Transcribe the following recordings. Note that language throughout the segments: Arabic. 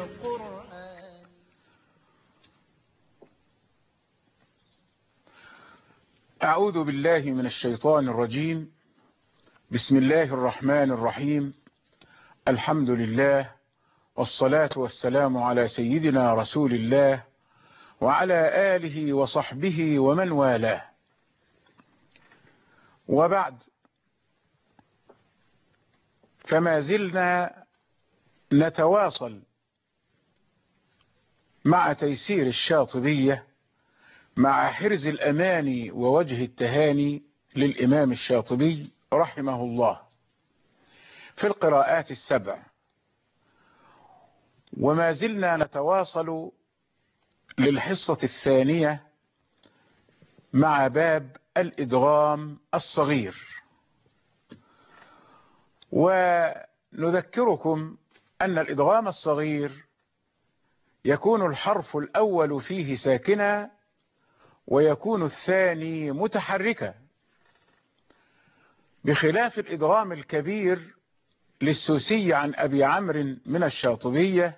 القرآن. أعوذ بالله من الشيطان الرجيم. بسم الله الرحمن الرحيم. الحمد لله والصلاة والسلام على سيدنا رسول الله وعلى آله وصحبه ومن والاه، وبعد، فما زلنا نتواصل مع تيسير الشاطبية مع حرز الأماني ووجه التهاني للإمام الشاطبي رحمه الله في القراءات السبع، وما زلنا نتواصل للحصة الثانية مع باب الإدغام الصغير. ونذكركم أن الإدغام الصغير يكون الحرف الأول فيه ساكنا ويكون الثاني متحركا، بخلاف الإدغام الكبير للسوسي عن أبي عمرو من الشاطبية،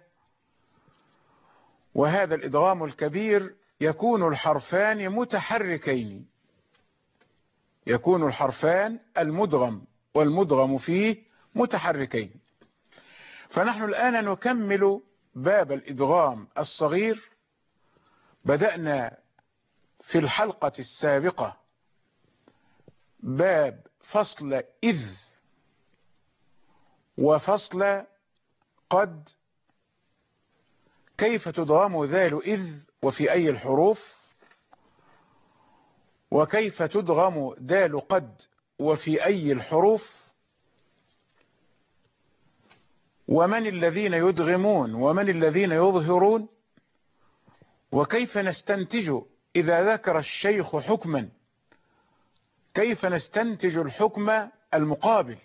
وهذا الإدغام الكبير يكون الحرفان متحركين، يكون الحرفان المدغم والمدغم فيه متحركين. فنحن الآن نكمل باب الإدغام الصغير. بدأنا في الحلقة السابقة باب فصل إذ وفصل قد، كيف تدغم ذال إذ وفي أي الحروف، وكيف تدغم دال قد وفي أي الحروف، ومن الذين يدغمون ومن الذين يظهرون، وكيف نستنتج إذا ذكر الشيخ حكما كيف نستنتج الحكم المقابل.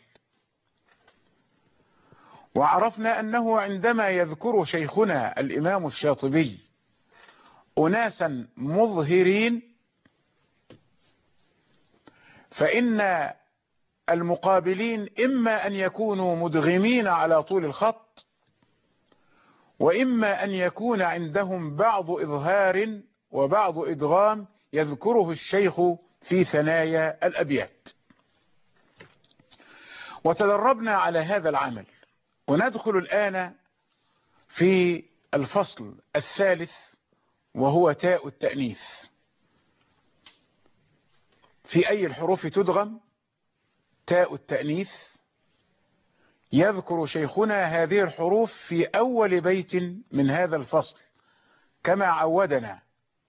وعرفنا أنه عندما يذكر شيخنا الإمام الشاطبي أناسا مظهرين فإن المقابلين إما أن يكونوا مدغمين على طول الخط، وإما أن يكون عندهم بعض إظهار وبعض إدغام يذكره الشيخ في ثنايا الأبيات. وتدربنا على هذا العمل، وندخل الآن في الفصل الثالث وهو تاء التأنيث. في أي الحروف تدغم تاء التأنيث؟ يذكر شيخنا هذه الحروف في أول بيت من هذا الفصل كما عودنا.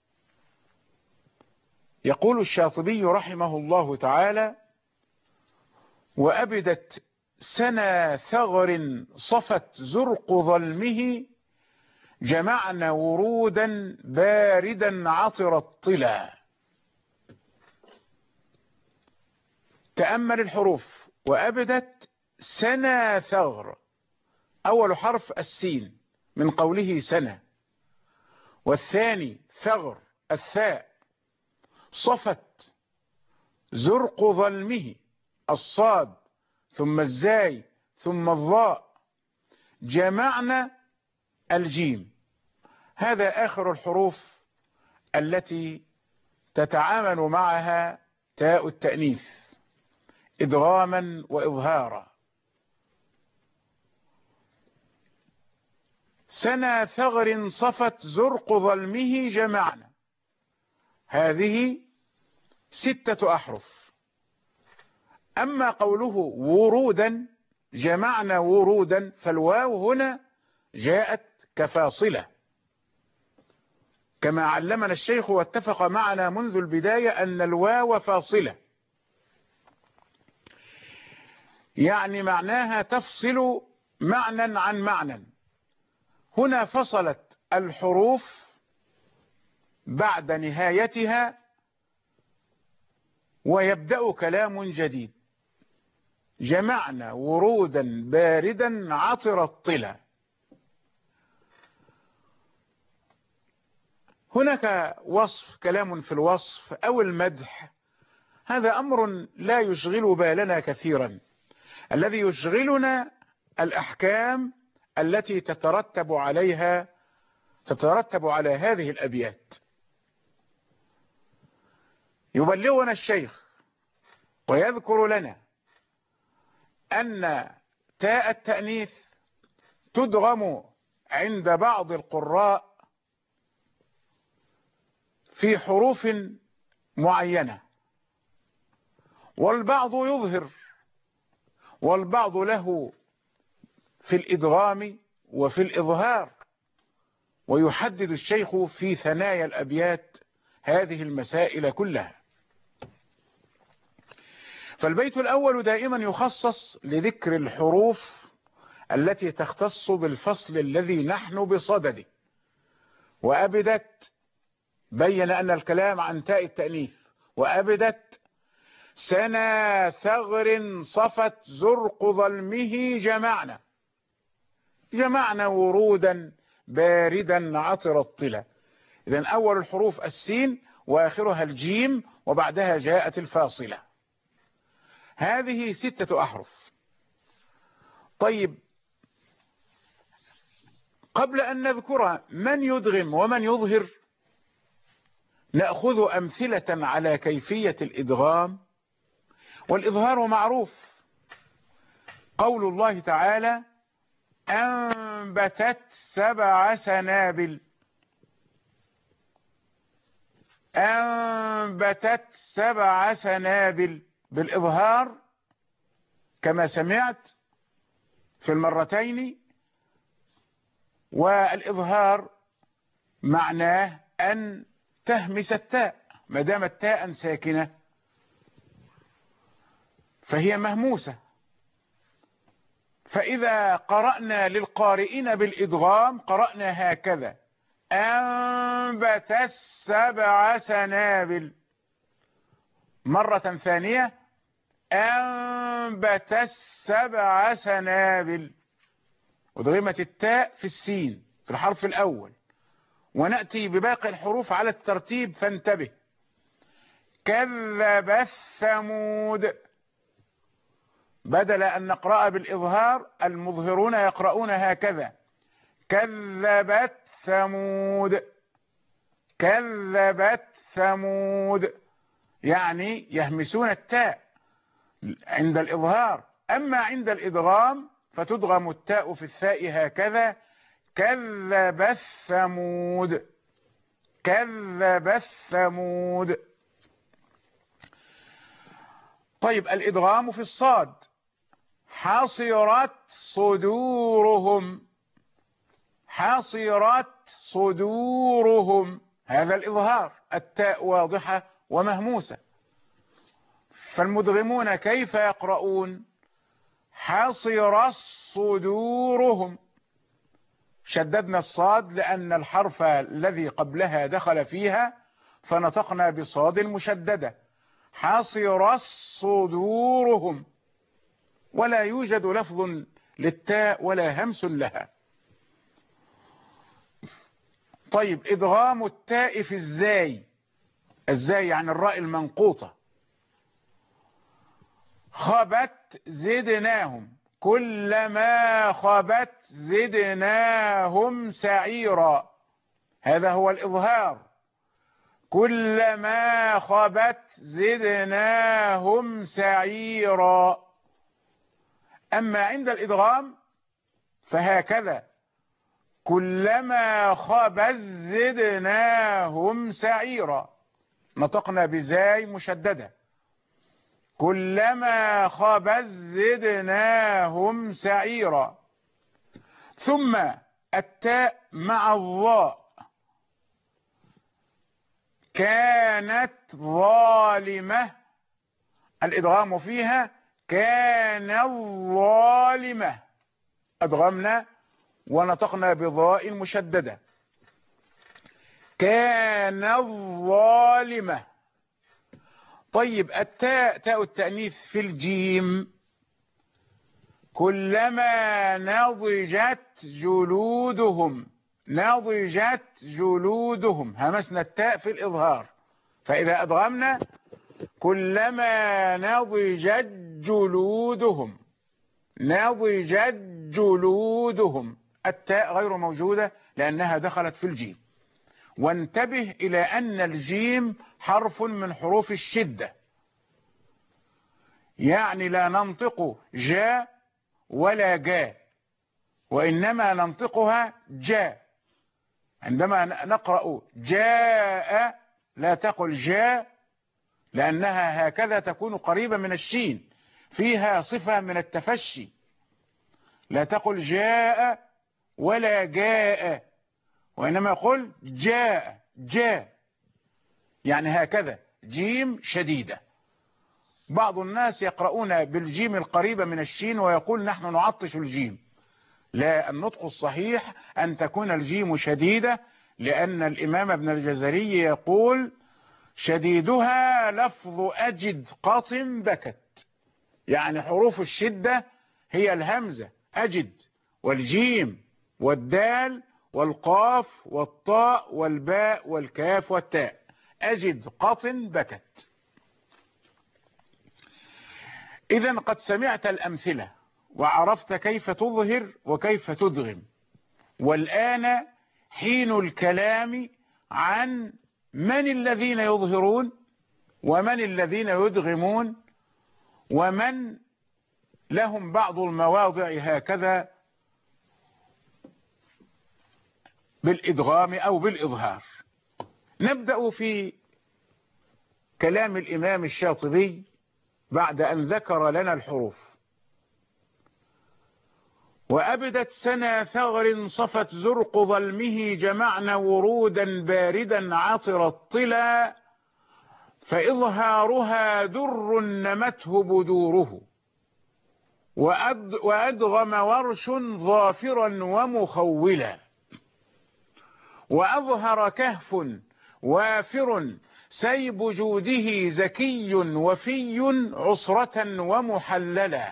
يقول الشاطبي رحمه الله تعالى: وأبدت سنا ثغر صفت زرق ظلمه جمعنا ورودا باردا عطر الطلا. تأمل الحروف. وأبدت سنا ثغر، أول حرف السين من قوله سنة، والثاني ثغر الثاء، صفت زرق ظلمه الصاد ثم الزاي ثم الضاء، جمعنا الجيم. هذا آخر الحروف التي تتعامل معها تاء التأنيث إدغاما وإظهارا. سنا ثغر صفت زرق ظلمه جمعنا، هذه 6 أحرف. أما قوله ورودا جمعنا ورودا، فالواو هنا جاءت كفاصلة كما علمنا الشيخ واتفق معنا منذ البداية أن الواو فاصلة، يعني معناها تفصل معنى عن معنى. هنا فصلت الحروف بعد نهايتها ويبدأ كلام جديد. جمعنا ورودا باردا عطر الطلا. هناك وصف، كلام في الوصف أو المدح، هذا أمر لا يشغل بالنا كثيرا. الذي يشغلنا الأحكام التي تترتب على هذه الأبيات. يبلغنا الشيخ ويذكر لنا أن تاء التأنيث تدغم عند بعض القراء في حروف معينة، والبعض يظهر والبعض له في الإدغام وفي الإظهار، ويحدد الشيخ في ثنايا الأبيات هذه المسائل كلها. فالبيت الأول دائما يخصص لذكر الحروف التي تختص بالفصل الذي نحن بصدده. وأبدت بين أن الكلام عن تاء التأنيث. وأبدت سنا ثغر صفت زرق ظلمه جمعنا ورودا باردا عطر الطلا. إذن أول الحروف السين وآخرها الجيم وبعدها جاءت الفاصلة. هذه 6 أحرف. طيب، قبل أن نذكر من يدغم ومن يظهر نأخذ أمثلة على كيفية الإدغام والإظهار معروف. قول الله تعالى أنبتت 7 سنابل. أنبتت 7 سنابل بالإظهار كما سمعت في المرتين. والإظهار معناه أن تهمس التاء، ما دامت تاء ساكنة فهي مهموسة. فإذا قرأنا للقارئين بالإدغام قرأنا هكذا أنبت 7 سنابل. مرة ثانية أنبت 7 سنابل، ودغمت التاء في السين في الحرف الأول. ونأتي بباقي الحروف على الترتيب فانتبه. كذب ثمود، بدل أن نقرأ بالإظهار المظهرون يقرؤون هكذا كذبت ثمود. كذبت ثمود، يعني يهمسون التاء عند الإظهار. أما عند الإدغام فتدغم التاء في الثاء هكذا كذبت ثمود. كذبت ثمود. طيب، الإدغام في الصاد حصرت صدورهم. حصرت صدورهم، هذا الإظهار، التاء واضحة ومهموسة. فالمدغمون كيف يقرؤون؟ حصرت صدورهم. شددنا الصاد لأن الحرف الذي قبلها دخل فيها فنطقنا بصاد المشددة. حصرت صدورهم، ولا يوجد لفظ للتاء ولا همس لها. طيب، إدغام التاء في الزاي. الزاي يعني الراء المنقوطة. خبت زدناهم. كلما خبت زدناهم سعيرا، هذا هو الإظهار. كلما خبت زدناهم سعيرا. أما عند الإدغام فهكذا كلما خبت زدناهم سعيرا، نطقنا بزاي مشددة. كلما خبت زدناهم سعيرا. ثم التاء مع الظاء. كانت ظالمة، الإدغام فيها كان الظالمة، أدغمنا ونطقنا بظاء مشددة. كان الظالمة. طيب، التاء تاء التأنيث في الجيم. كلما نضجت جلودهم. نضجت جلودهم، همسنا التاء في الإظهار. فإذا أدغمنا كلما نضجت جلودهم. نضجت جلودهم، التاء غير موجودة لأنها دخلت في الجيم. وانتبه إلى أن الجيم حرف من حروف الشدة، يعني لا ننطق جا ولا جا، وإنما ننطقها جا. عندما نقرأ جاء لا تقل جا، لأنها هكذا تكون قريبة من الشين، فيها صفة من التفشي. لا تقل جاء ولا جاء، وإنما قل جاء جاء، يعني هكذا جيم شديدة. بعض الناس يقرؤون بالجيم القريبة من الشين ويقول نحن نعطش الجيم. لا، النطق الصحيح أن تكون الجيم شديدة، لأن الإمام ابن الجزري يقول شديدها لفظ أجد قط بكت، يعني حروف الشدة هي الهمزة أجد والجيم والدال والقاف والطاء والباء والكاف والتاء. أجد قط بكت. إذن قد سمعت الأمثلة وعرفت كيف تظهر وكيف تدغم، والآن حين الكلام عن من الذين يظهرون ومن الذين يدغمون، ومن لهم بعض المواضع هكذا بالإدغام أو بالإظهار. نبدأ في كلام الإمام الشاطبي بعد أن ذكر لنا الحروف. وأبدت سنا ثغر صفت زرق ظلمه، جمعنا ورودا باردا عطر الطلا، فإظهارها در نمته بدوره، وأدغم ورش ظافرا ومخولا، وأظهر كهف وافر سيب جوده زكي وفي عصرة ومحللا،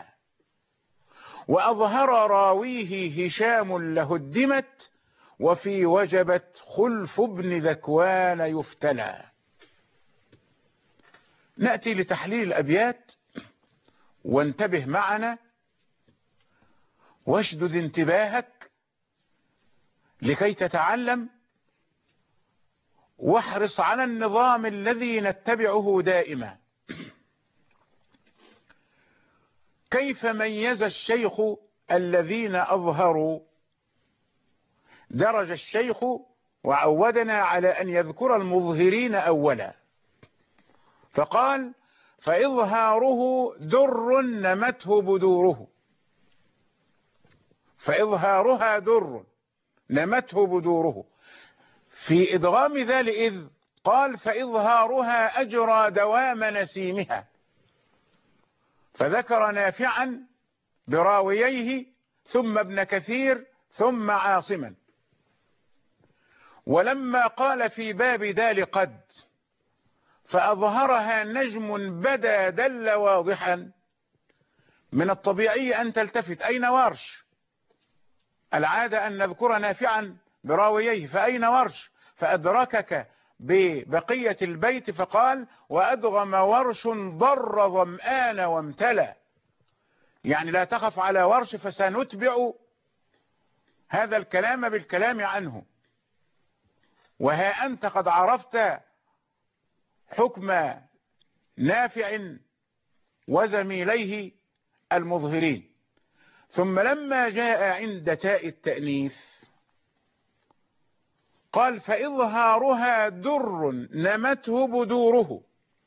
وأظهر راويه هشام لهدمت، وفي وجبت خلف ابن ذكوان يفتلى. نأتي لتحليل الأبيات، وانتبه معنا واشدد انتباهك لكي تتعلم، واحرص على النظام الذي نتبعه دائما. كيف ميز الشيخ الذين أظهروا؟ درج الشيخ وعودنا على أن يذكر المظهرين أولا، فقال فإظهاره در نمته بدوره، فإظهارها در نمته بدوره. في إدغام ذا لإذ قال فإظهارها أجرى دوام نسيمها، فذكر نافعا براوييه ثم ابن كثير ثم عاصما. ولما قال في باب دال قد فأظهرها نجم بدا دل واضحا، من الطبيعي أن تلتفت أين ورش؟ العادة أن نذكر نافعا براوييه، فأين ورش؟ فأدركك ببقية البيت فقال وأدغم ورش ضر ظمآن وامتلى، يعني لا تخف على ورش، فسنتبع هذا الكلام بالكلام عنه. وها أنت قد عرفت حكم نافع وزميليه المظهرين. ثم لما جاء عند تاء التأنيث قال فإظهارها در نمته بدوره،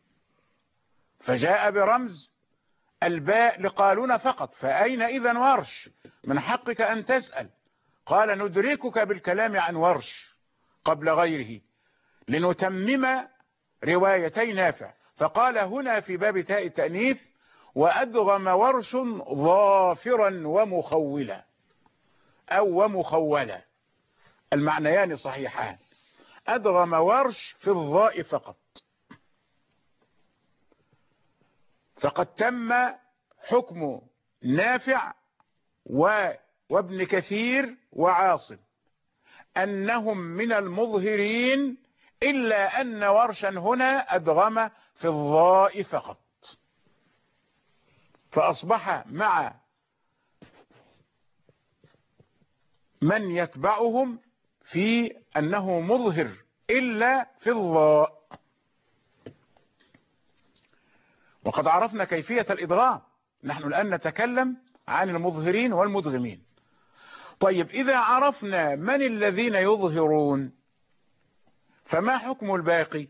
فجاء برمز الباء لقالون فقط، فأين إذن ورش؟ من حقك أن تسأل. قال ندركك بالكلام عن ورش قبل غيره لنتمم روايتي نافع، فقال هنا في باب تاء التأنيث وأدغم ورش ظافرا ومخولا أو ومخولا، المعنيان صحيحان. أدغم ورش في الظاء فقط، فقد تم حكم نافع وابن كثير وعاصم أنهم من المظهرين، إلا أن ورشا هنا أدغم في الظاء فقط، فأصبح مع من يتبعهم في أنه مظهر إلا في الضاء. وقد عرفنا كيفية الإدغام، نحن الآن نتكلم عن المظهرين والمدغمين. طيب إذا عرفنا من الذين يظهرون فما حكم الباقي؟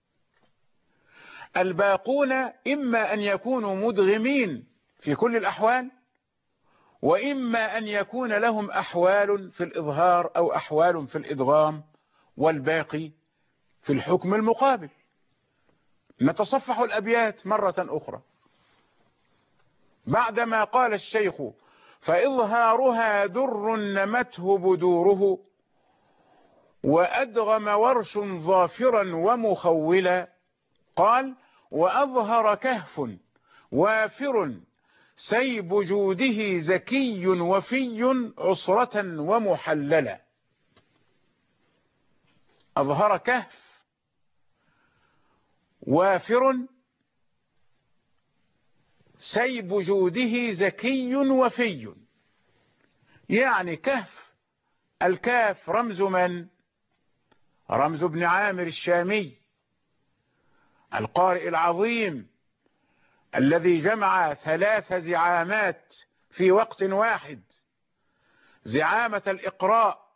الباقون إما أن يكونوا مدغمين في كل الأحوال، وإما أن يكون لهم أحوال في الإظهار أو أحوال في الإدغام، والباقي في الحكم المقابل. نتصفح الأبيات مرة أخرى. بعدما قال الشيخ: فإظهارها در نمته بدوره، وأدغم ورش ظافرا ومخولا، قال: وأظهر كهف وافر سيب جوده زكي وفي عصرة ومحللا. أظهر كهف وافر سيب جوده زكي وفي. يعني كهف، الكاف رمز من؟ رمز ابن عامر الشامي القارئ العظيم الذي جمع 3 زعامات في وقت واحد: زعامة الإقراء،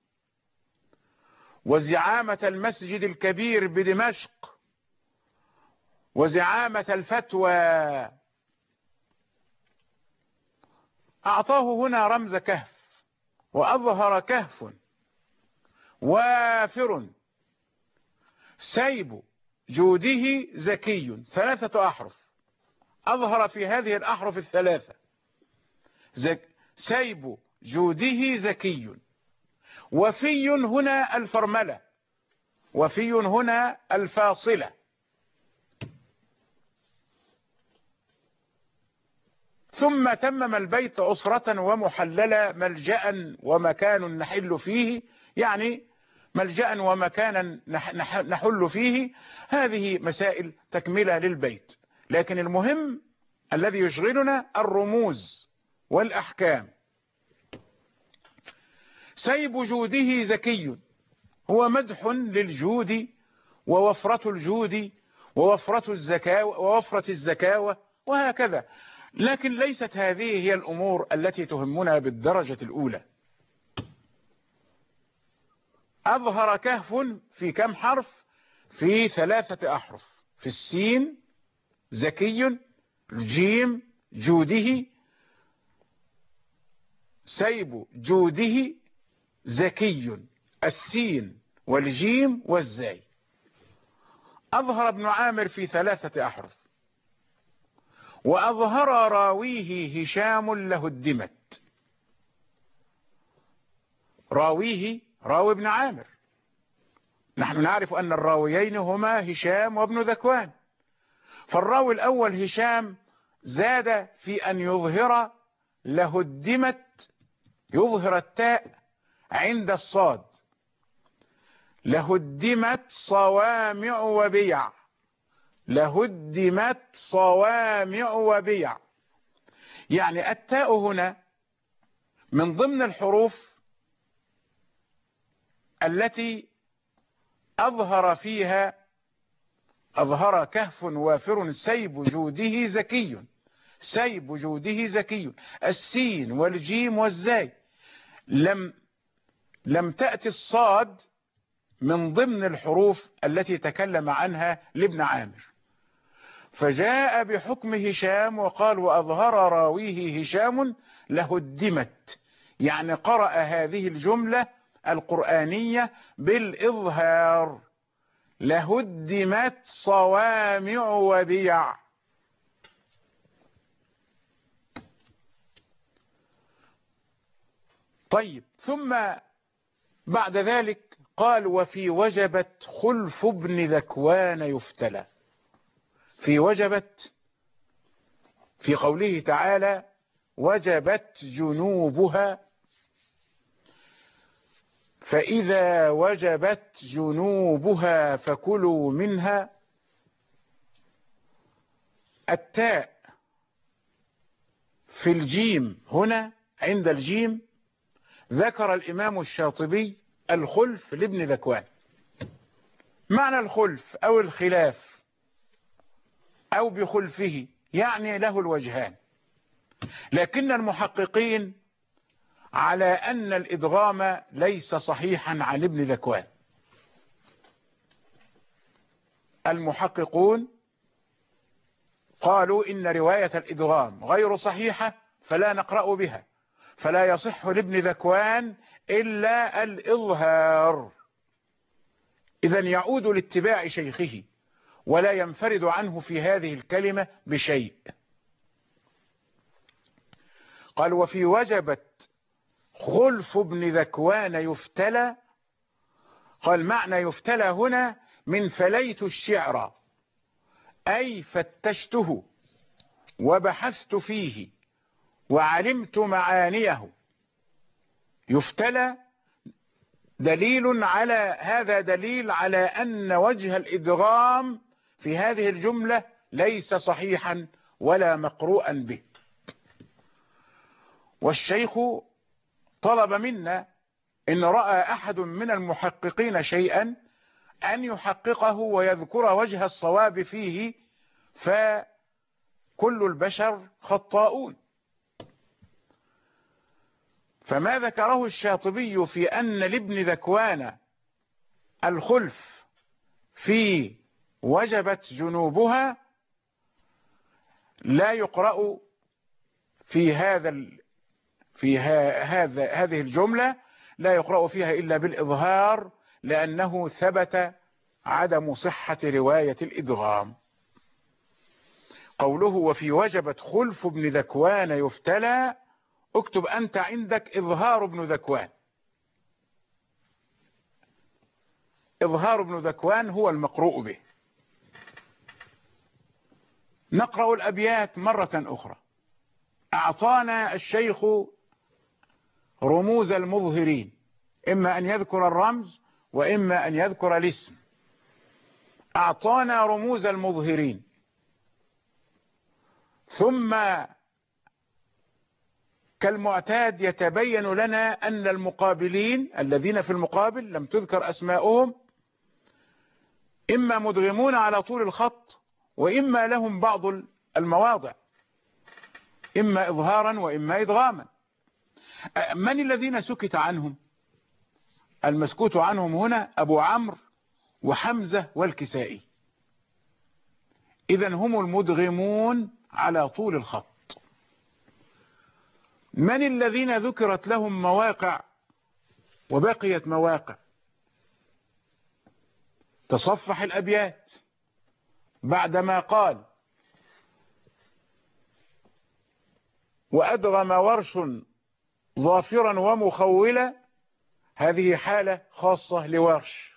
وزعامة المسجد الكبير بدمشق، وزعامة الفتوى. أعطاه هنا رمز كهف: وأظهر كهف وافر سيب جوده زكي. 3 أحرف، أظهر في هذه الأحرف الثلاثة. سيب جوده زكي. وفي هنا الفرملة، وفي هنا الفاصلة. ثم تمم البيت: عسرة ومحللا، ملجأ ومكان نحل فيه، يعني ملجأ ومكانا نحل فيه. هذه مسائل تكملة للبيت، لكن المهم الذي يشغلنا الرموز والأحكام. سيب جوده زكي هو مدح للجود ووفرة الجود ووفرة الزكاوة وهكذا، لكن ليست هذه هي الأمور التي تهمنا بالدرجة الأولى. أظهر كهف في كم حرف؟ في 3 أحرف: في السين زكي، الجيم جوده، سيب جوده زكي، السين والجيم والزاي. أظهر ابن عامر في 3 أحرف. وأظهر راويه هشام له الدمت. راويه راوي ابن عامر، نحن نعرف أن الراويين هما هشام وابن ذكوان. فالراوي الأول هشام زاد في أن يظهر له الدمت، يظهر التاء عند الصاد: لهدمت صوامع وبيع، لهدمت صوامع وبيع. يعني التاء هنا من ضمن الحروف التي أظهر فيها. أظهر كهف وافر سيب جوده زكي، سيب جوده زكي، السين والجيم والزاي. لم تأتي الصاد من ضمن الحروف التي تكلم عنها لابن عامر، فجاء بحكم هشام وقال: وأظهر راويه هشام لهدمت، يعني قرأ هذه الجملة القرآنية بالإظهار: لهدمت صوامع وبيع. طيب، ثم بعد ذلك قال: وفي وجبت خلف ابن ذكوان يفتلى. في وجبت، في قوله تعالى: وجبت جنوبها، فإذا وجبت جنوبها فكلوا منها. التاء في الجيم هنا عند الجيم ذكر الإمام الشاطبي الخلف لابن ذكوان. معنى الخلف أو الخلاف أو بخلفه يعني له الوجهان، لكن المحققين على أن الإدغام ليس صحيحا عن ابن ذكوان. المحققون قالوا إن رواية الإدغام غير صحيحة فلا نقرأ بها، فلا يصح لابن ذكوان إلا الإظهار، إذن يعود لاتباع شيخه ولا ينفرد عنه في هذه الكلمة بشيء. قال وفي وجبت خلف ابن ذكوان يفتلى، قال معنى يفتلى هنا من فليت الشعر، أي فتشته وبحثت فيه وعلمت معانيه. يفتلى دليل على هذا، دليل على أن وجه الإدغام في هذه الجملة ليس صحيحا ولا مقروءا به. والشيخ طلب منا إن رأى أحد من المحققين شيئا أن يحققه ويذكر وجه الصواب فيه، فكل البشر خطاؤون. فما ذكره الشاطبي في أن لابن ذكوان الخلف في وجبت جنوبها لا يقرأ في هذه الجملة، لا يقرأ فيها إلا بالإظهار، لأنه ثبت عدم صحة رواية الإدغام. قوله وفي وجبت خلف ابن ذكوان يفتلى، اكتب أنت عندك إظهار ابن ذكوان. إظهار ابن ذكوان هو المقروء به. نقرأ الأبيات مرة أخرى. أعطانا الشيخ رموز المظهرين، إما أن يذكر الرمز وإما أن يذكر الاسم. أعطانا رموز المظهرين، ثم كالمعتاد يتبين لنا أن المقابلين الذين في المقابل لم تذكر أسماؤهم إما مدغمون على طول الخط، وإما لهم بعض المواضع إما إظهارا وإما إدغاما. من الذين سكت عنهم؟ المسكوت عنهم هنا أبو عمرو وحمزة والكسائي، إذن هم المدغمون على طول الخط. من الذين ذكرت لهم مواقع وبقيت مواقع؟ تصفح الأبيات بعدما قال وأدغم ورش ظافرا ومخولا، هذه حالة خاصة لورش.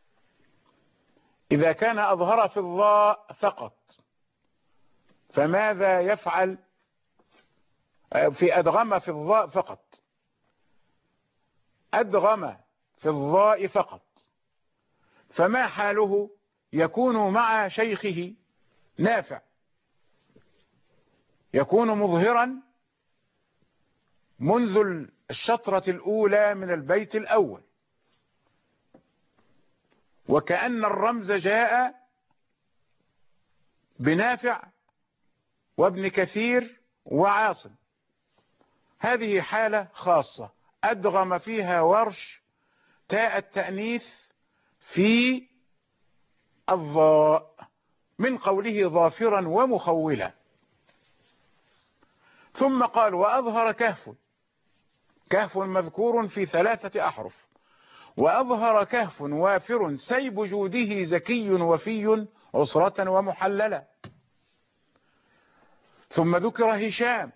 إذا كان أظهر في الضاء فقط فماذا يفعل في أدغم في الضاء فقط؟ أدغم في الضاء فقط، فما حاله؟ يكون مع شيخه نافع، يكون مظهرا منذ الشطرة الأولى من البيت الأول، وكأن الرمز جاء بنافع وابن كثير وعاصم. هذه حالة خاصة أدغم فيها ورش تاء التأنيث في الضاء من قوله ظافرا ومخولا. ثم قال وأظهر كهف، كهف مذكور في 3 أحرف، وأظهر كهف وافر سيب جوده زكي وفي عسرة ومحللا. ثم ذكر هشام،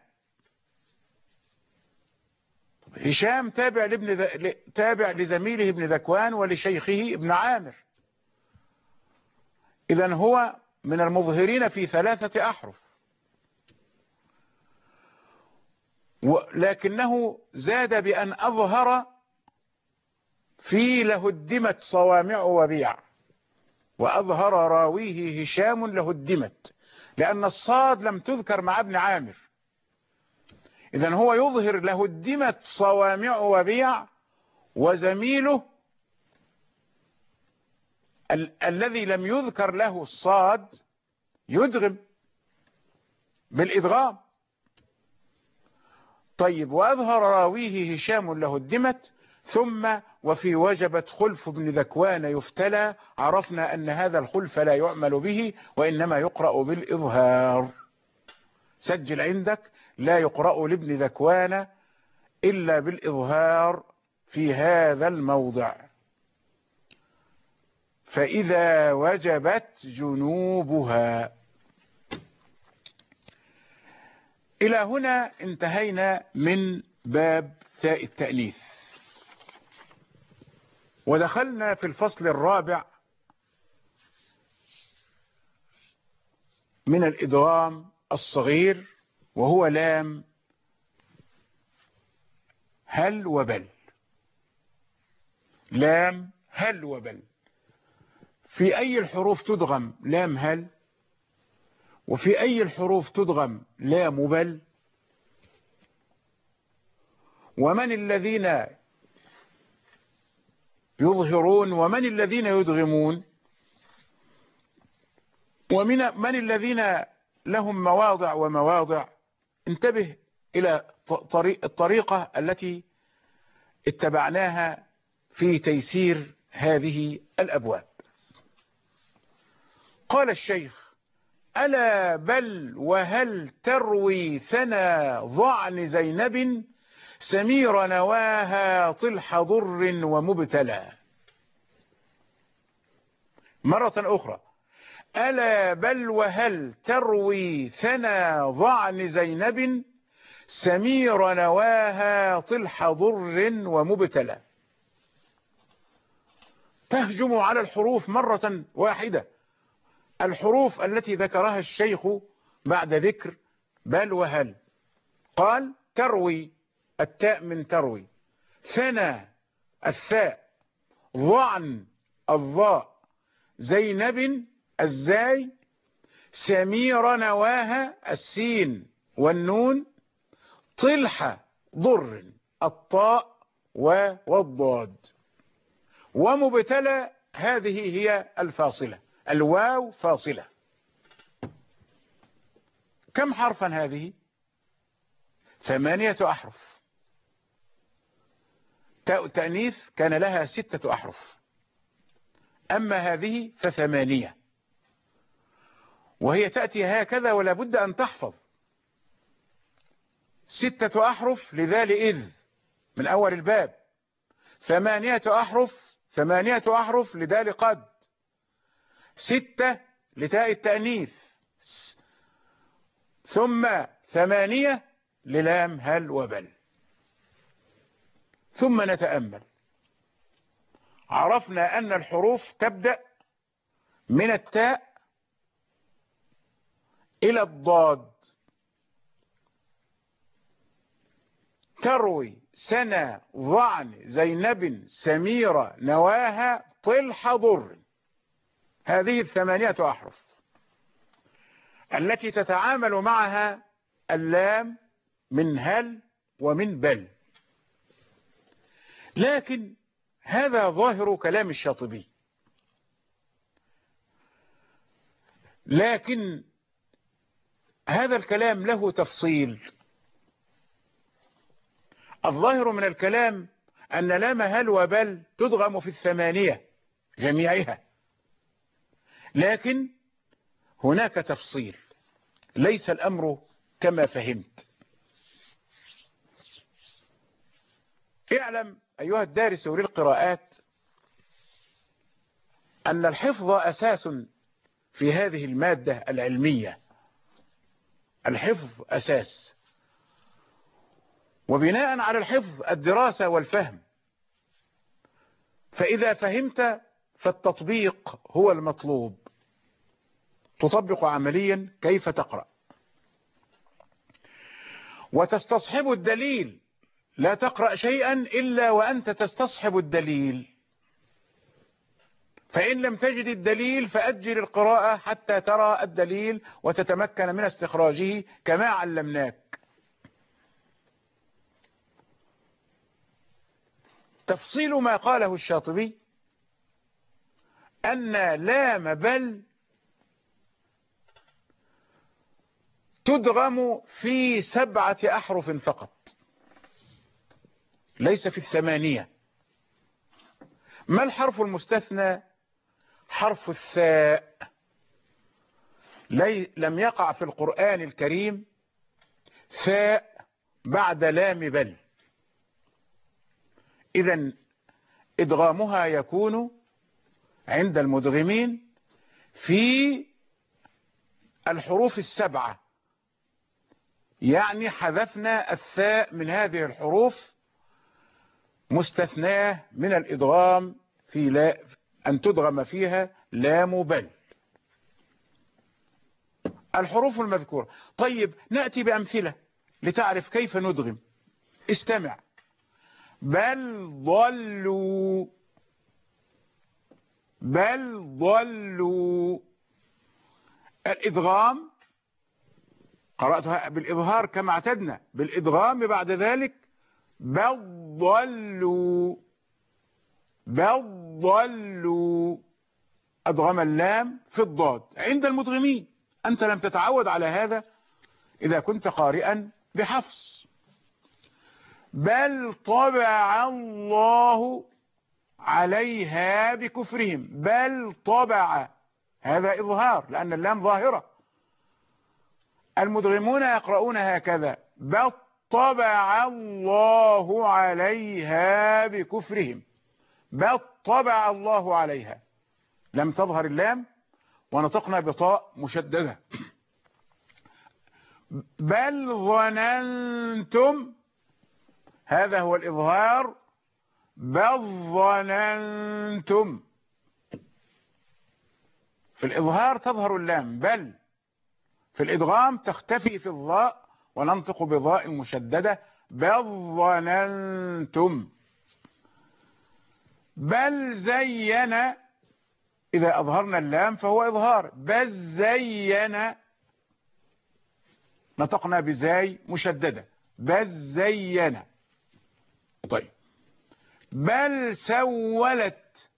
هشام تابع لزميله ابن ذكوان ولشيخه ابن عامر، إذن هو من المظهرين في 3 أحرف، لكنه زاد بأن أظهر في لهدمت صوامع وبيع، وأظهر راويه هشام لهدمت، لأن الصاد لم تذكر مع ابن عامر، إذن هو يظهر له الدمة صوامع وبيع، وزميله الذي لم يذكر له الصاد يدغم بالإدغام. طيب، وأظهر راويه هشام له الدمة، ثم وفي وجبت خلف بن ذكوان يفتلى، عرفنا أن هذا الخلف لا يعمل به وإنما يقرأ بالإظهار. سجل عندك: لا يقرأ لابن ذكوان إلا بالإظهار في هذا الموضع. فإذا وجبت جنوبها. إلى هنا انتهينا من باب تاء التأنيث، ودخلنا في الفصل الرابع من الإدغام الصغير، وهو لام هل وبل. لام هل وبل. في أي الحروف تدغم لام هل؟ وفي أي الحروف تدغم لام بل؟ ومن الذين يظهرون ومن الذين يدغمون؟ ومن الذين لهم مواضع ومواضع؟ انتبه إلى الطريقة التي اتبعناها في تيسير هذه الأبواب. قال الشيخ: ألا بل وهل تروي ثنا ضعن زينب، سمير نواها طلح ضر ومبتلى. مرة أخرى: ألا بل وهل تروي ثنا ضعن زينب، سمير نواها طلح ضر ومبتلى. تهجم على الحروف مرة واحدة، الحروف التي ذكرها الشيخ بعد ذكر بل وهل. قال: تروي، التاء من تروي، ثنا الثاء، ضعن الضاء، زينب الزاي، سمير نواها السين والنون، طلح ضر الطاء والضاد، ومبتلى هذه هي الفاصلة، الواو فاصلة. كم حرفا هذه؟ 8 أحرف. تاء التأنيث كان لها 6 أحرف، أما هذه ف8، وهي تأتي هكذا ولا بد أن تحفظ: 6 أحرف لذال إذ من أول الباب، 8 أحرف، 8 أحرف لدال قد، 6 لتاء التأنيث، ثم 8 للام هل وبل. ثم نتأمل. عرفنا أن الحروف تبدأ من التاء إلى الضاد. تروي سنا ضعن زينب سميرة نواها طلح ضر. هذه 8 أحرف التي تتعامل معها اللام من هل ومن بل. لكن هذا ظاهر كلام الشاطبي، لكن هذا الكلام له تفصيل. الظاهر من الكلام أن لام هل وبل تدغم في 8 جميعها، لكن هناك تفصيل، ليس الأمر كما فهمت. اعلم أيها الدارس للقراءات أن الحفظ أساس في هذه المادة العلمية. الحفظ أساس، وبناء على الحفظ الدراسة والفهم. فإذا فهمت فالتطبيق هو المطلوب، تطبق عمليا كيف تقرأ وتستصحب الدليل. لا تقرأ شيئا إلا وأنت تستصحب الدليل، فإن لم تجد الدليل فأجل القراءة حتى ترى الدليل وتتمكن من استخراجه كما علمناك. تفصيل ما قاله الشاطبي أن لام بل تدغم في 7 أحرف فقط، ليس في 8. ما الحرف المستثنى؟ حرف الثاء. لم يقع في القرآن الكريم ثاء بعد لام بل، إذن إدغامها يكون عند المدغمين في الحروف 7، يعني حذفنا الثاء من هذه الحروف مستثناه من الإدغام في أن تدغم فيها لام بل. الحروف المذكورة. طيب نأتي بأمثلة لتعرف كيف ندغم. استمع: بل ضلوا، بل ضلوا. الإدغام قرأتها بالإظهار كما اعتدنا، بالإدغام بعد ذلك بل ضلوا، بل ضلوا. أدغم اللام في الضاد عند المدغمين. أنت لم تتعود على هذا إذا كنت قارئا بحفص. بل طبع الله عليها بكفرهم، بل طبع، هذا إظهار لأن اللام ظاهرة. المدغمون يقرؤون هكذا: بل طبع الله عليها بكفرهم، بل طبع الله عليها. لم تظهر اللام ونطقنا بطاء مشددة. بل ظننتم، هذا هو الإظهار، بل ظننتم. في الإظهار تظهر اللام بل، في الإدغام تختفي في الظاء وننطق بظاء مشددة: بل ظننتم. بل زين، إذا أظهرنا اللام فهو إظهار، بل زين، نطقنا بزاي مشددة، بل زين. طيب بل سولت،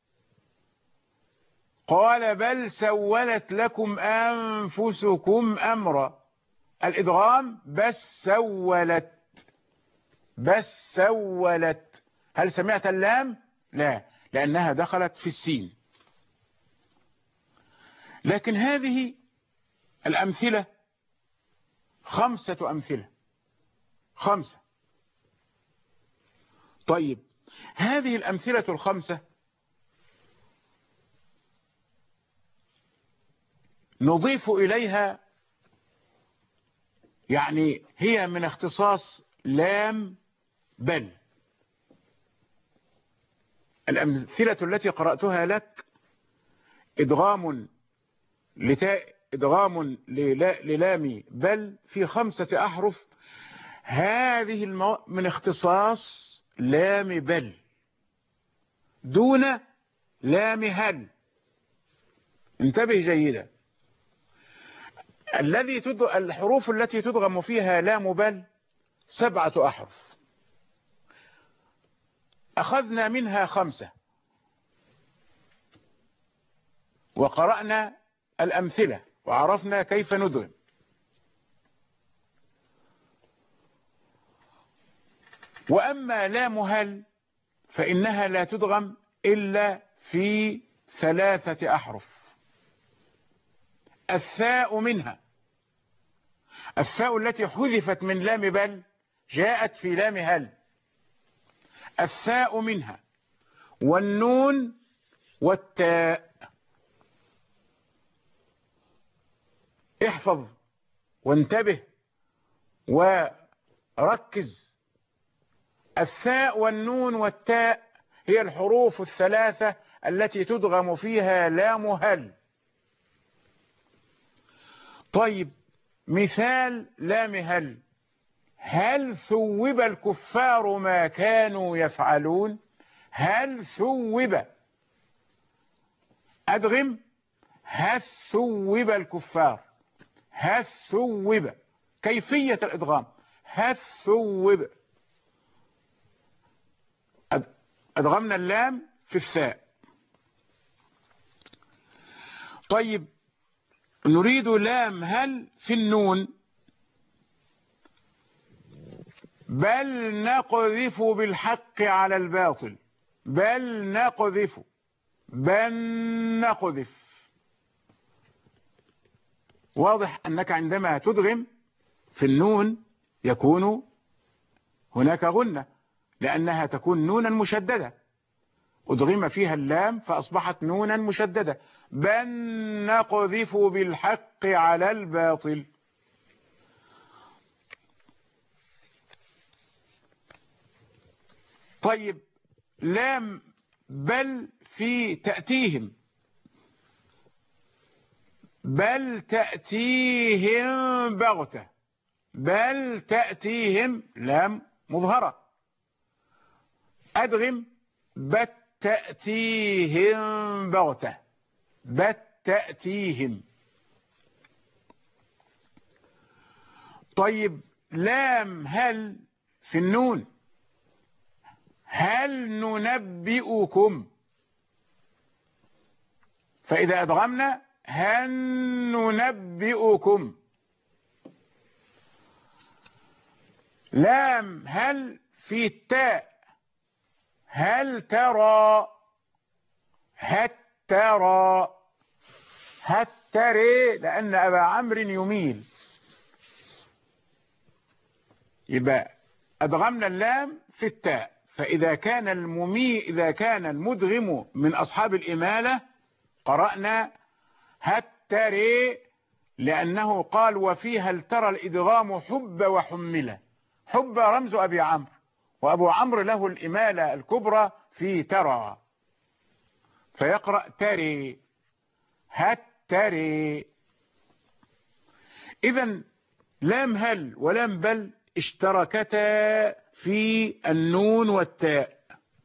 قال بل سولت لكم أنفسكم أمرا. الإدغام بس سولت، بس سولت. هل سمعت اللام؟ لا، لأنها دخلت في السين. لكن هذه الأمثلة 5 أمثلة، 5. طيب هذه الأمثلة 5 نضيف إليها، يعني هي من اختصاص لام بل. الأمثلة التي قرأتها لك إدغام إدغام للام بل في 5 أحرف، هذه من اختصاص لام بل دون لام هل. انتبه جيدا. الحروف التي تدغم فيها لام بل 7 أحرف، أخذنا منها 5 وقرأنا الأمثلة وعرفنا كيف ندغم. وأما لام هل فإنها لا تدغم إلا في 3 أحرف. الثاء منها، الثاء التي حذفت من لام بل جاءت في لام هل، الثاء منها، والنون والتاء. احفظ وانتبه وركز. الثاء والنون والتاء هي الحروف 3 التي تدغم فيها لام هل. طيب مثال لام هل: هل ثوب الكفار ما كانوا يفعلون. هل ثوب، أدغم هل ثوب الكفار، هل ثوب. كيفية الإدغام: هل ثوب، أدغمنا اللام في الثاء. طيب نريد لام هل في النون. بل نقذف بالحق على الباطل. بل نقذف. بل نقذف. واضح أنك عندما تدغم في النون يكون هناك غنة، لأنها تكون نونا مشددة، أدغم فيها اللام فأصبحت نونا مشددة. بل نقذف بالحق على الباطل. طيب لام بل في تأتيهم. بل تأتيهم بغتة. بل تأتيهم لام مظهرة. أدغم بت تأتيهم بغتة. بت تأتيهم. طيب لام هل في النون. هل ننبئكم. فإذا أدغمنا هل ننبئكم. لام هل في التاء. هل ترى. هل ترى. هل ترى لأن أبا عمرو يميل، يبقى أدغمنا اللام في التاء. فإذا كان إذا كان المدغم من أصحاب الإمالة قرأنا هل ترى، لأنه قال وفيها هل ترى الإدغام حب وحملة. حب رمز أبي عمرو، وأبو عمرو له الإمالة الكبرى في ترى، فيقرأ تري. هل تري. إذن لام هل ولام بل اشتركتا في النون والتاء،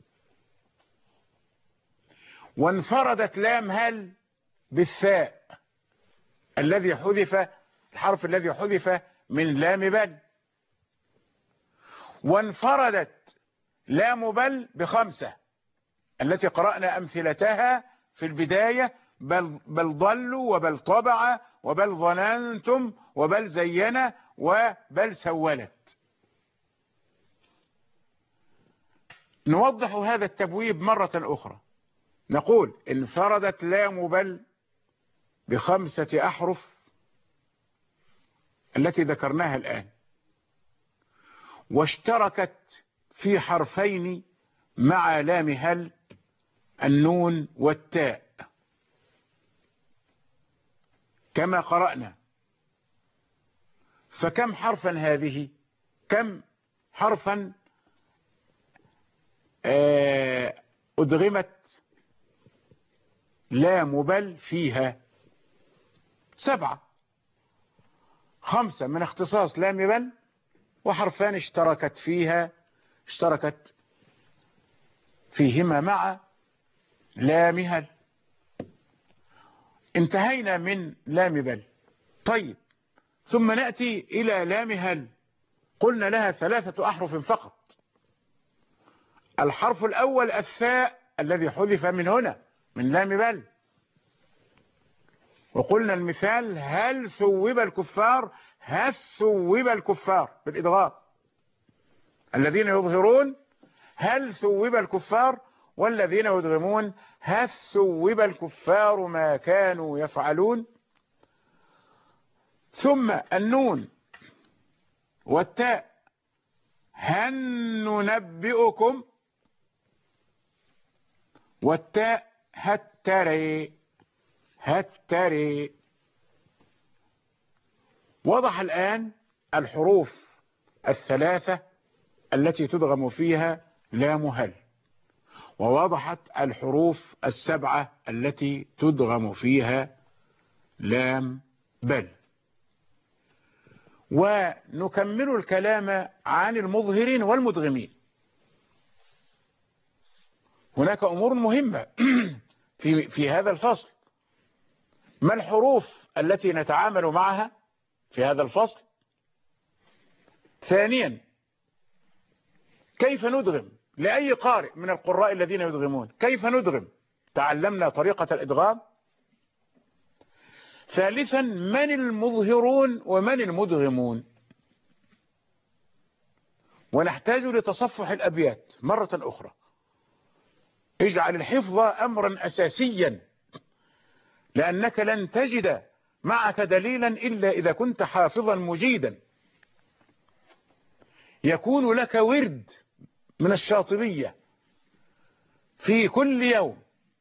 وانفردت لام هل بالثاء الذي حذف، الحرف الذي حذف من لام بل. وانفردت لام بل بخمسة التي قرأنا أمثلتها في البداية. بل ضلوا وبل طبع وبل ظننتم وبل زين وبل سولت. نوضح هذا التبويب مرة أخرى. نقول انفردت لام بل بخمسة أحرف التي ذكرناها الآن، واشتركت في حرفين مع لام هل النون والتاء كما قرأنا. فكم حرفا هذه؟ كم حرفا أدغمت لام بل فيها؟ 7. 5 من اختصاص لام بل، وحرفان اشتركت فيهما مع لام هل. انتهينا من لام بل. طيب ثم نأتي إلى لام هل. قلنا لها 3 أحرف فقط. الحرف الأول الثاء الذي حذف من هنا من لام بل، وقلنا المثال هل ثوب الكفار. هل ثوب الكفار بالإدغام. الذين يظهرون هل ثوب الكفار، والذين يدغمون هل ثوب الكفار ما كانوا يفعلون. ثم النون والتاء هل ننبئكم، والتاء هتري. هتري. وضح الآن الحروف 3 التي تدغم فيها لام هل، ووضحت الحروف 7 التي تدغم فيها لام بل. ونكمل الكلام عن المظهرين والمدغمين. هناك أمور مهمة في هذا الفصل. ما الحروف التي نتعامل معها في هذا الفصل؟ ثانيا كيف ندغم لأي قارئ من القراء الذين يدغمون كيف ندغم؟ تعلمنا طريقة الإدغام. ثالثا من المظهرون ومن المدغمون؟ ونحتاج لتصفح الأبيات مرة أخرى. اجعل الحفظ أمرا أساسيا، لأنك لن تجد معك دليلا إلا إذا كنت حافظا مجيدا. يكون لك ورد من الشاطبية في كل يوم.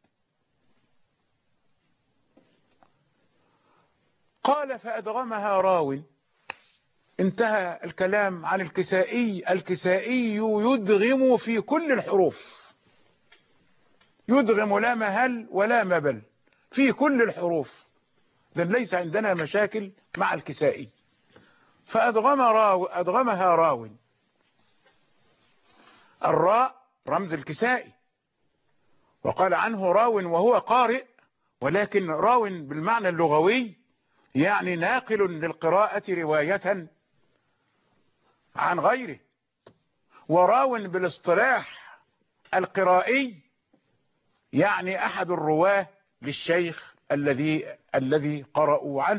قال فأدغمها راو. انتهى الكلام عن الكسائي. الكسائي يدغم في كل الحروف، يدغم لا مهل ولا مبل في كل الحروف، لأن ليس عندنا مشاكل مع الكسائي. أدغمها راو. الراء رمز الكسائي، وقال عنه راو وهو قارئ، ولكن راو بالمعنى اللغوي يعني ناقل للقراءة رواية عن غيره، وراو بالاصطلاح القرائي يعني أحد الرواه للشيخ الذي قرأوا عنه.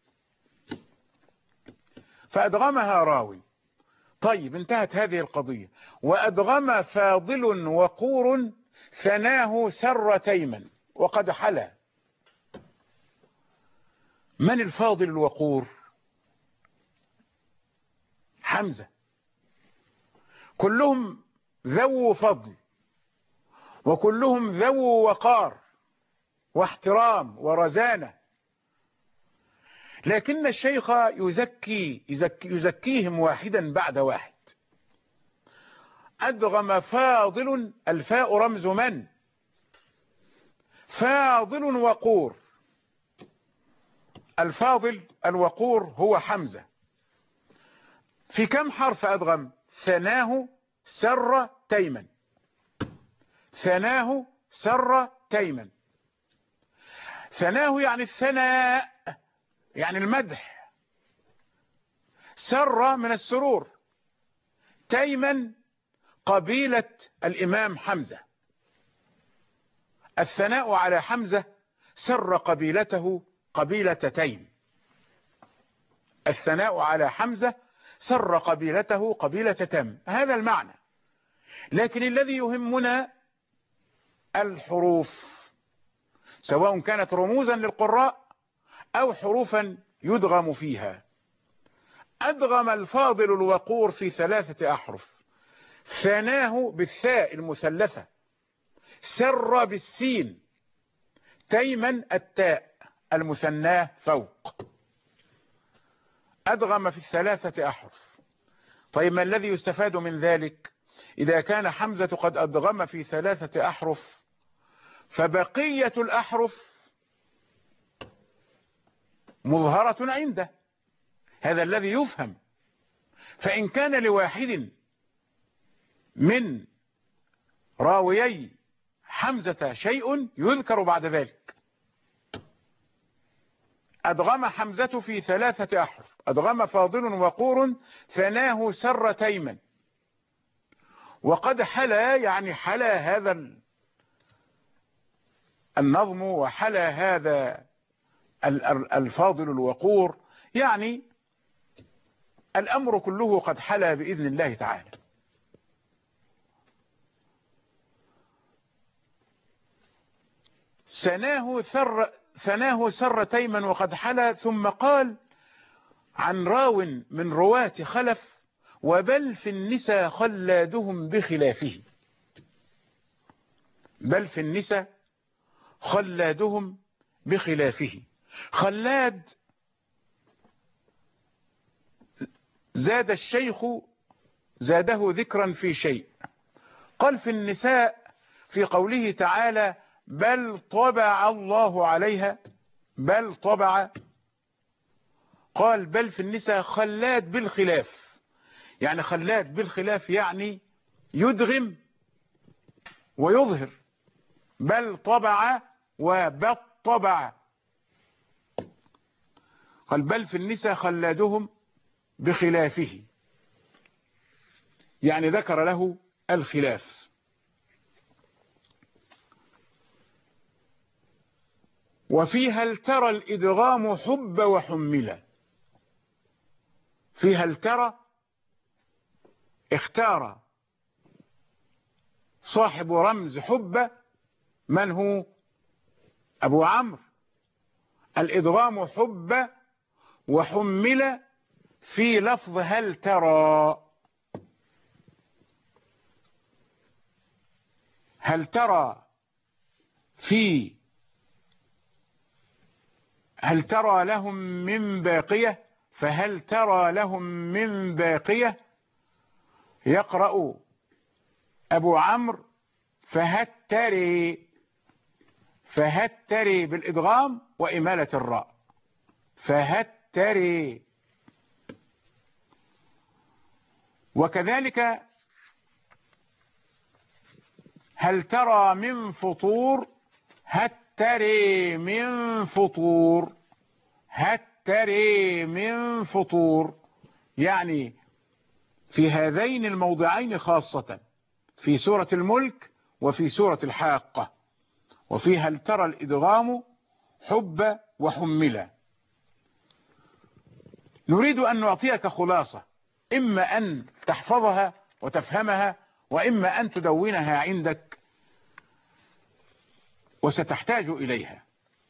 فأدغمها راوي. طيب انتهت هذه القضية. وأدغم فاضل وقور ثناه سر تيما وقد حلا. من الفاضل الوقور؟ حمزة. كلهم ذو فضل، وكلهم ذو وقار واحترام ورزانة، لكن الشيخ يزكيهم واحدا بعد واحد. أدغم فاضل، الفاء رمز من؟ فاضل وقور. الفاضل الوقور هو حمزة. في كم حرف أدغم؟ ثناه سر تيما. ثناه سر تيما. ثناه يعني الثناء، يعني المدح. سر من السرور. تيما قبيلة الإمام حمزة. الثناء على حمزة سر قبيلته قبيلة تيم. الثناء على حمزة سر قبيلته قبيلة تيم، هذا المعنى. لكن الذي يهمنا الحروف، سواء كانت رموزا للقراء أو حروفا يدغم فيها. أدغم الفاضل الوقور في 3 أحرف. ثناه بالثاء المثلثة، سر بالسين، تيما التاء المثناه فوق. أدغم في 3 أحرف. طيب ما الذي يستفاد من ذلك؟ إذا كان حمزة قد أدغم في 3 أحرف، فبقية الأحرف مظهرة عنده. هذا الذي يفهم. فإن كان لواحد من راويي حمزة شيء يذكر بعد ذلك. أدغم حمزة في 3 أحرف. أدغم فاضل وقور ثناه سر تيما وقد حلا، يعني حلا هذا النظم وحلا هذا الفاضل الوقور، يعني الأمر كله قد حلا بإذن الله تعالى. ثناه سر تيما وقد حلا. ثم قال عن راو من رواة خلف: وبل في النساء خلادهم بخلافه. بل في النساء خلادهم بخلافه. خلاد زاد الشيخ زاده ذكرا في شيء. قال في النساء في قوله تعالى: بل طبع الله عليها. بل طبع. قال بل في النساء خلاد بالخلاف. يعني خلاد بالخلاف يعني يدغم ويظهر. بل طبع وبطبع. قال بل في النساء خلادهم بخلافه، يعني ذكر له الخلاف. وفي هل ترى الإدغام حب وحمل. في هل ترى اختار صاحب رمز حب من هو؟ أبو عمرو. الإدغام حب وحمل في لفظ هل ترى. هل ترى هل ترى لهم من باقية، فهل ترى لهم من باقية. يقرأ أبو عمرو فهتري بالإدغام وإمالة الراء، فهتري. وكذلك هل ترى من فطور، هتري من فطور، هتري من فطور. يعني في هذين الموضعين خاصة، في سورة الملك وفي سورة الحاقة. وفي هل ترى الإدغام حب وحملة. نريد أن نعطيك خلاصة، إما أن تحفظها وتفهمها، وإما أن تدونها عندك وستحتاج إليها.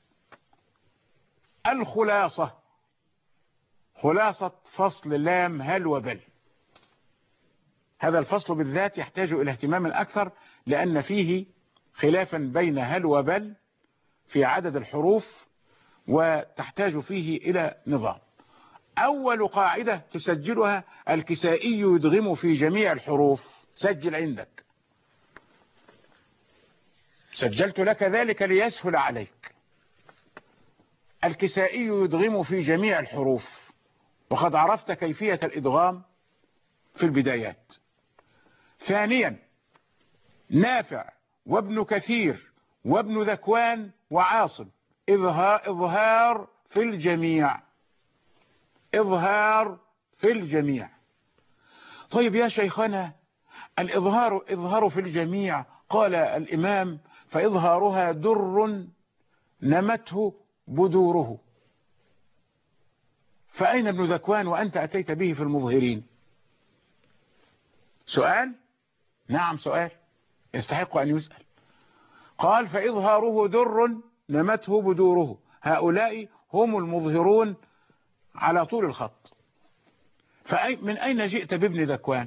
الخلاصة، خلاصة فصل لام هل وبل. هذا الفصل بالذات يحتاج إلى اهتمام أكثر، لأن فيه خلافا بين هل وبل في عدد الحروف، وتحتاج فيه إلى نظام. أول قاعدة تسجلها: الكسائي يدغم في جميع الحروف. سجل عندك، سجلت لك ذلك ليسهل عليك. الكسائي يدغم في جميع الحروف، وقد عرفت كيفية الإدغام في البدايات. ثانيا، نافع وابن كثير وابن ذكوان وعاصم إظهار في الجميع، إظهار في الجميع. طيب يا شيخنا، إظهار في الجميع، قال الإمام: فإظهارها در نمته بدوره. فأين ابن ذكوان وأنت أتيت به في المظهرين؟ سؤال، نعم سؤال يستحق أن يسأل. قال: فإظهاره در نمته بدوره. هؤلاء هم المظهرون على طول الخط. من أين جئت بابن ذكوان؟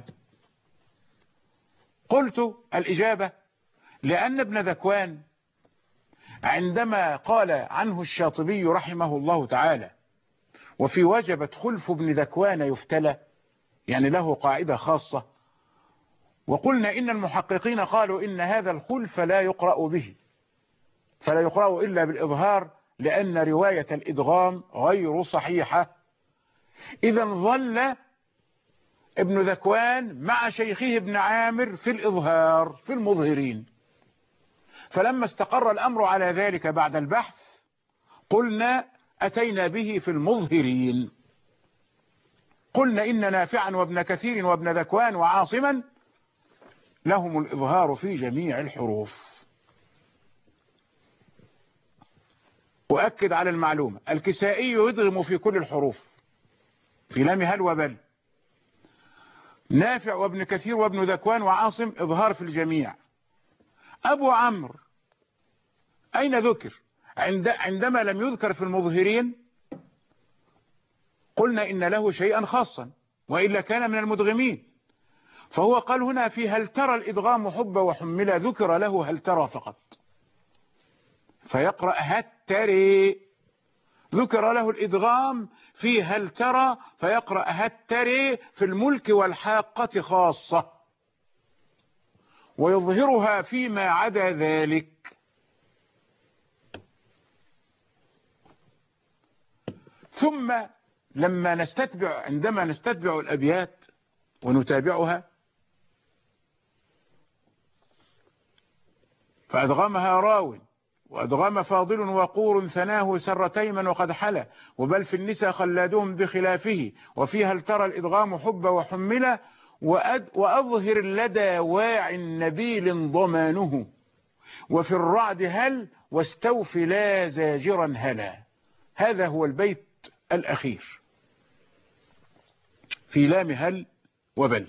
قلت: الإجابة: لأن ابن ذكوان عندما قال عنه الشاطبي رحمه الله تعالى: وفي وجبت خلف ابن ذكوان يفتلى، يعني له قاعدة خاصة. وقلنا إن المحققين قالوا إن هذا الخلف لا يقرأ به، فلا يقرأ إلا بالإظهار، لأن رواية الإدغام غير صحيحة. إذا ظل ابن ذكوان مع شيخه ابن عامر في الإظهار في المظهرين. فلما استقر الأمر على ذلك بعد البحث، قلنا أتينا به في المظهرين. قلنا إن نافعا وابن كثير وابن ذكوان وعاصما لهم الإظهار في جميع الحروف. أؤكد على المعلومة: الكسائي يدغم في كل الحروف في لام هل وبل. نافع وابن كثير وابن ذكوان وعاصم إظهار في الجميع. أبو عمرو أين ذكر؟ عندما لم يذكر في المظهرين قلنا إن له شيئا خاصا، وإلا كان من المدغمين. فهو قال هنا: في هل ترى الإدغام حب وحمل، ذكر له هل ترى فقط، فيقرأ هتري. ذكر له الإدغام في هل ترى، فيقرأ هتري في الملك والحاقة خاصة، ويظهرها فيما عدا ذلك. ثم عندما نستتبع الأبيات ونتابعها: فأدغمها راو وأدغم فاضل وقور ثناه سر تيما وقد حلى، وبل في النساء خلادهم بخلافه، وفيها هل ترى الإدغام حب وحملة، وأظهر لدى واع نبيل ضمانه، وفي الرعد هل واستوف لا زاجرا هلا. هذا هو البيت الأخير في لام هل وبل.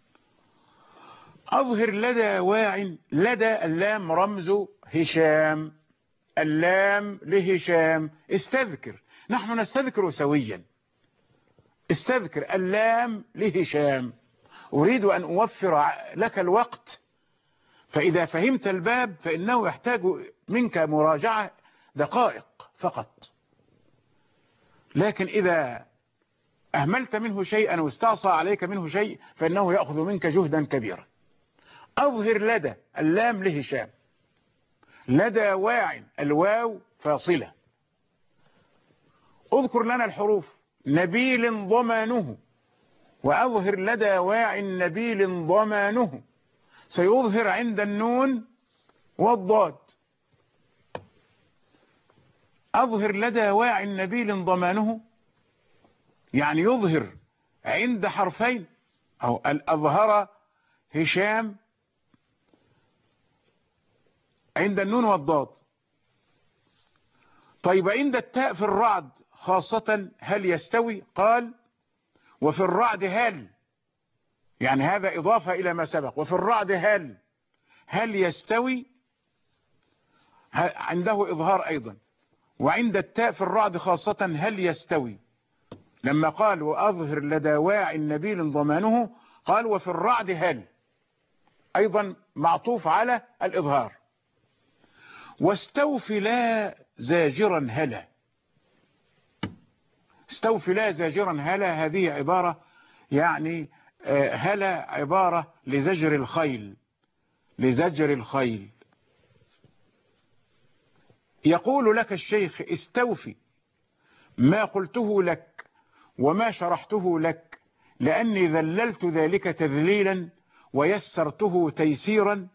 أظهر لدى واع، لدى اللام رمز هشام، اللام لهشام. استذكر، نحن نستذكر سويا. استذكر اللام لهشام. أريد أن أوفر لك الوقت، فإذا فهمت الباب فإنه يحتاج منك مراجعة دقائق فقط، لكن إذا أهملت منه شيئا واستعصى عليك منه شيء فإنه يأخذ منك جهدا كبيرا. أظهر لدى اللام لهشام، لدى واع الواو فاصلة. اذكر لنا الحروف. نبيل ضمانه، وأظهر لدى واع نبيل ضمانه. سيظهر عند النون والضاد. أظهر لدى واع نبيل ضمانه، يعني يظهر عند حرفين، أو الأظهر هشام عند النون والضاد. طيب عند التاء في الرعد خاصة هل يستوي؟ قال وفي الرعد هل، يعني هذا إضافة إلى ما سبق. وفي الرعد هل يستوي، عنده إظهار أيضا. وعند التاء في الرعد خاصة هل يستوي، لما قال وأظهر لدى واع نبيل ضمانه قال وفي الرعد هل، أيضا معطوف على الإظهار. واستوف لا زاجرا هلا. استوف لا زاجرا هلا، هذه عبارة يعني هلا عبارة لزجر الخيل، لزجر الخيل. يقول لك الشيخ استوفي ما قلته لك وما شرحته لك، لأني ذللت ذلك تذليلا ويسرته تيسيرا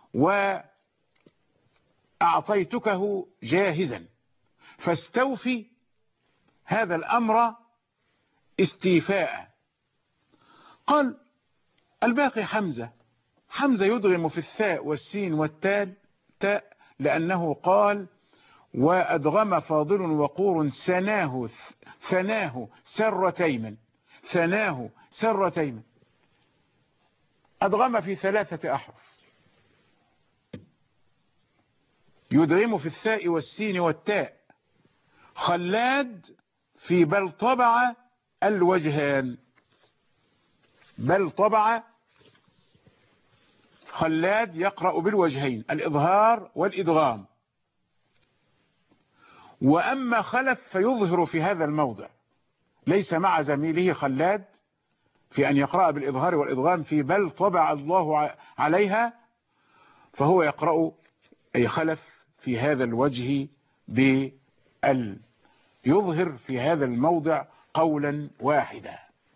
وأعطيتكه جاهزا، فاستوفي هذا الأمر استيفاء. قال الباقي حمزة. حمزة يدغم في الثاء والسين والتاء لأنه قال وأدغم فاضل وقور ثناه سرتين، ثناه سرتين. أدغم في 3 أحرف، يدغم في الثاء والسين والتاء. خلاد في بل طبع الوجهان، بل طبع. خلاد يقرأ بالوجهين الإظهار والإدغام. وأما خلف فيظهر في هذا الموضع، ليس مع زميله خلاد في أن يقرأ بالإظهار والإدغام في بل طبع الله عليها، فهو يقرأ أي خلف في هذا الوجه يظهر في هذا الموضع قولا واحدا.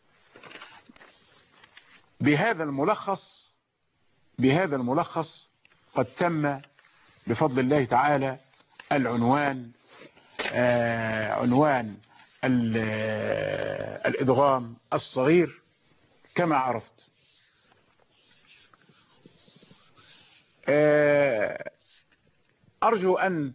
بهذا الملخص قد تم بفضل الله تعالى العنوان، عنوان الإدغام الصغير كما عرفت. أرجو أن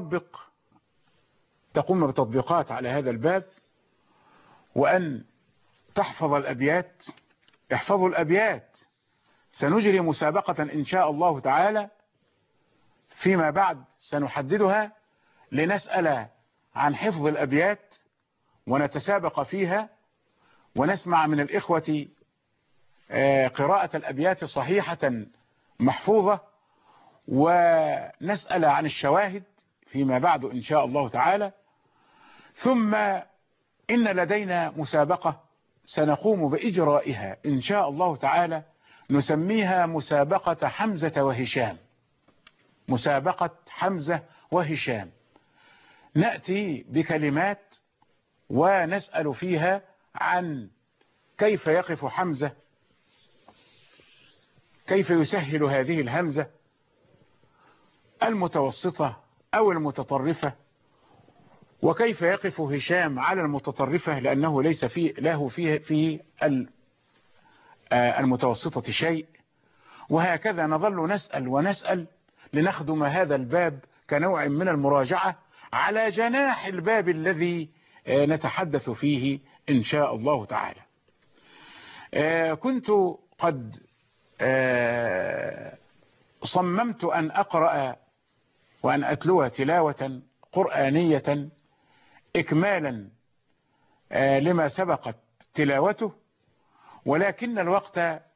تقوم بتطبيقات على هذا الباب، وأن تحفظ الأبيات. احفظوا الأبيات. سنجري مسابقة إن شاء الله تعالى فيما بعد، سنحددها لنسأل عن حفظ الأبيات ونتسابق فيها، ونسمع من الإخوة قراءة الأبيات صحيحة محفوظة، ونسأل عن الشواهد فيما بعد إن شاء الله تعالى. ثم إن لدينا مسابقة سنقوم بإجرائها إن شاء الله تعالى، نسميها مسابقة حمزة وهشام. مسابقة حمزة وهشام. نأتي بكلمات ونسأل فيها عن كيف يقف حمزة، كيف يسهل هذه الهمزة المتوسطة أو المتطرفة، وكيف يقف هشام على المتطرفة لأنه ليس له في المتوسطة شيء. وهكذا نظل نسأل ونسأل لنخدم هذا الباب كنوع من المراجعة على جناح الباب الذي نتحدث فيه إن شاء الله تعالى. كنت قد صممت أن أقرأ وأن أتلو تلاوة قرآنية إكمالا لما سبقت تلاوته، ولكن الوقت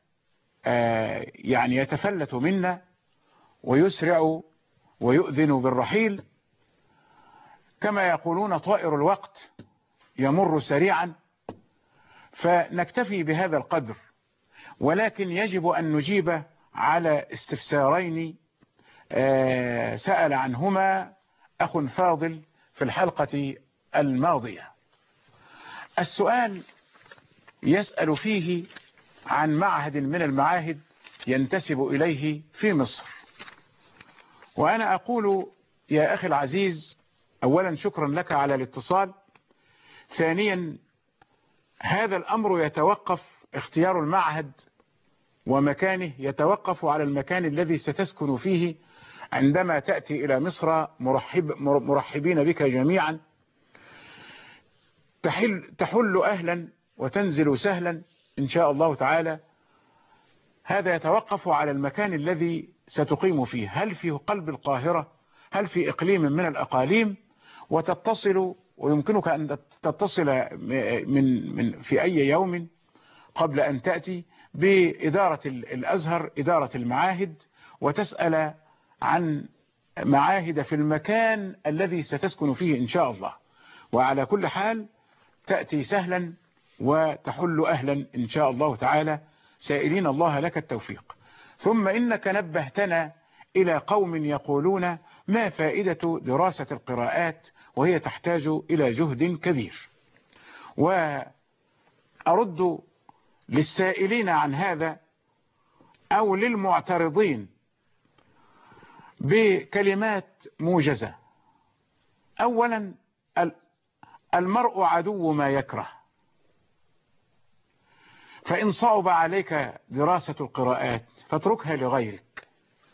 يعني يتفلت منا ويسرع ويؤذن بالرحيل، كما يقولون طائر الوقت يمر سريعا، فنكتفي بهذا القدر. ولكن يجب أن نجيب على استفسارين سأل عنهما أخ فاضل في الحلقة الماضية. السؤال يسأل فيه عن معهد من المعاهد ينتسب إليه في مصر، وأنا أقول يا أخي العزيز، أولا شكرا لك على الاتصال. ثانيا هذا الأمر يتوقف، اختيار المعهد ومكانه يتوقف على المكان الذي ستسكن فيه عندما تأتي إلى مصر. مرحبين بك جميعا، تحل أهلا وتنزل سهلا إن شاء الله تعالى. هذا يتوقف على المكان الذي ستقيم فيه، هل في قلب القاهرة، هل في إقليم من الأقاليم، وتتصل، ويمكنك أن تتصل من في أي يوم قبل أن تأتي بإدارة الأزهر، إدارة المعاهد، وتسأل عن معاهد في المكان الذي ستسكن فيه إن شاء الله. وعلى كل حال تأتي سهلا وتحل أهلا إن شاء الله تعالى، سائلين الله لك التوفيق. ثم إنك نبهتنا إلى قوم يقولون ما فائدة دراسة القراءات وهي تحتاج إلى جهد كبير، وأرد للسائلين عن هذا أو للمعترضين بكلمات موجزة. أولا، المرء عدو ما يكره، فإن صعب عليك دراسة القراءات فاتركها لغيرك،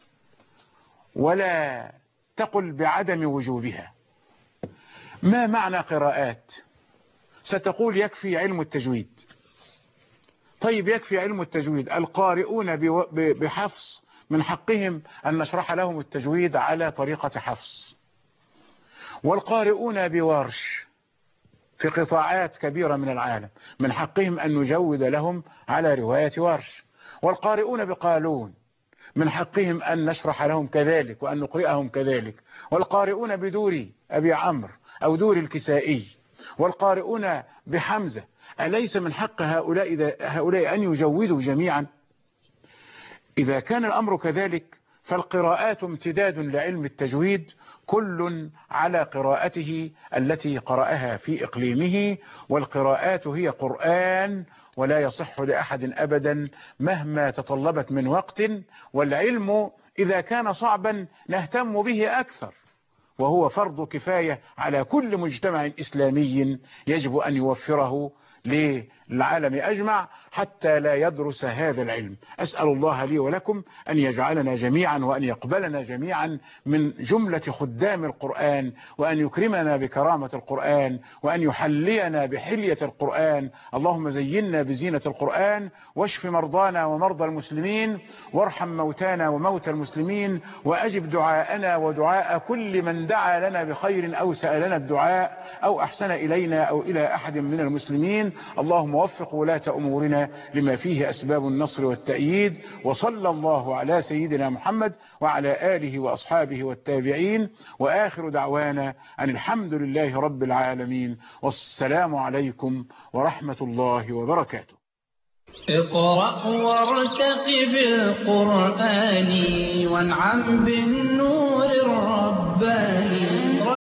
ولا تقل بعدم وجوبها. ما معنى قراءات؟ ستقول يكفي علم التجويد. طيب يكفي علم التجويد، القارئون بحفص من حقهم أن نشرح لهم التجويد على طريقة حفص، والقارئون بورش في قطاعات كبيرة من العالم من حقهم أن نجود لهم على رواية ورش، والقارئون بقالون من حقهم أن نشرح لهم كذلك وأن نقرئهم كذلك، والقارئون بدور أبي عمرو أو دور الكسائي، والقارئون بحمزة، أليس من حق هؤلاء أن يجودوا جميعا؟ إذا كان الأمر كذلك فالقراءات امتداد لعلم التجويد، كل على قراءته التي قرأها في إقليمه، والقراءات هي قرآن، ولا يصح لأحد أبدا مهما تطلبت من وقت. والعلم إذا كان صعبا نهتم به أكثر، وهو فرض كفاية على كل مجتمع إسلامي يجب أن يوفره للعالم أجمع حتى لا يدرس هذا العلم. أسأل الله لي ولكم أن يجعلنا جميعا وأن يقبلنا جميعا من جملة خدام القرآن، وأن يكرمنا بكرامة القرآن، وأن يحلينا بحلية القرآن. اللهم زينا بزينة القرآن، واشف مرضانا ومرضى المسلمين، وارحم موتانا وموتى المسلمين، وأجب دعاءنا ودعاء كل من دعا لنا بخير أو سألنا الدعاء أو أحسن إلينا أو إلى أحد من المسلمين. اللهم وفق ولاة أمورنا لما فيه أسباب النصر والتأييد. وصلى الله على سيدنا محمد وعلى آله وأصحابه والتابعين، وآخر دعوانا أن الحمد لله رب العالمين، والسلام عليكم ورحمة الله وبركاته. اقرأ وارتقب القرآن وانعم بالنور الرباني.